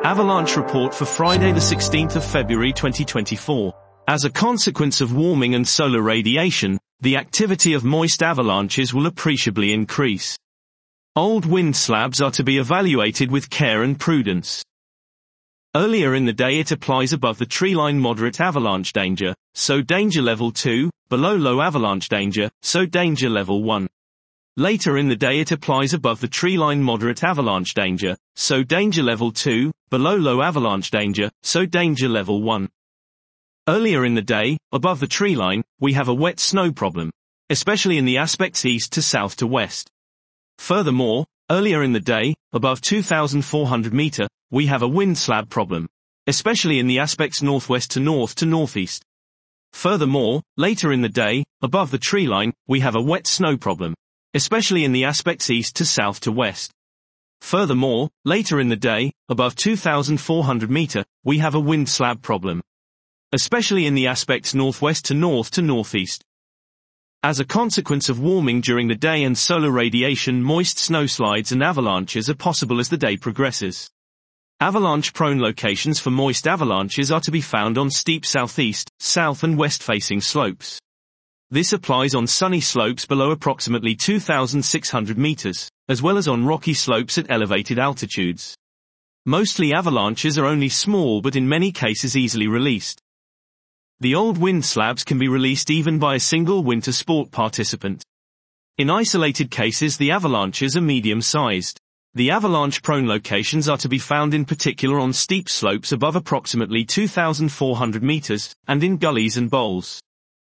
Avalanche report for Friday the 16th of February 2024. As a consequence of warming and solar radiation, the activity of moist avalanches will appreciably increase. Old wind slabs are to be evaluated with care and prudence. Earlier in the day it applies above the treeline moderate avalanche danger, so danger level 2, below low avalanche danger, so danger level 1. Later in the day it applies above the treeline moderate avalanche danger, so danger level 2, below low avalanche danger, so danger level 1. Earlier in the day, above the treeline, we have a wet snow problem, especially in the aspects east to south to west. Furthermore, earlier in the day, above 2,400 meter, we have a wind slab problem, especially in the aspects northwest to northeast. Furthermore, later in the day, above the treeline, we have a wet snow problem, especially in the aspects east to south to west. Furthermore, later in the day, above 2,400 meter, we have a wind slab problem, especially in the aspects northwest to northeast. As a consequence of warming during the day and solar radiation, moist snowslides and avalanches are possible as the day progresses. Avalanche-prone locations for moist avalanches are to be found on steep southeast, south and west-facing slopes. This applies on sunny slopes below approximately 2,600 meters, as well as on rocky slopes at elevated altitudes. Mostly avalanches are only small but in many cases easily released. The old wind slabs can be released even by a single winter sport participant. In isolated cases the avalanches are medium-sized. The avalanche-prone locations are to be found in particular on steep slopes above approximately 2,400 meters, and in gullies and bowls.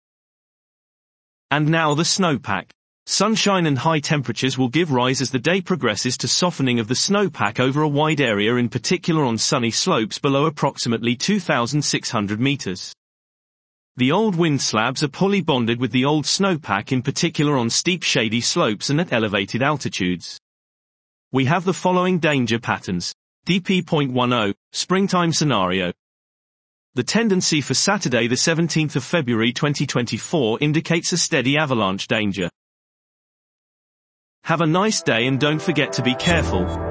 And now the snowpack. Sunshine and high temperatures will give rise as the day progresses to softening of the snowpack over a wide area, in particular on sunny slopes below approximately 2,600 meters. The old wind slabs are poorly bonded with the old snowpack, in particular on steep shady slopes and at elevated altitudes. We have the following danger patterns. DP.10, Springtime Scenario. The tendency for Saturday the 17th of February 2024 indicates a steady avalanche danger. Have a nice day and don't forget to be careful.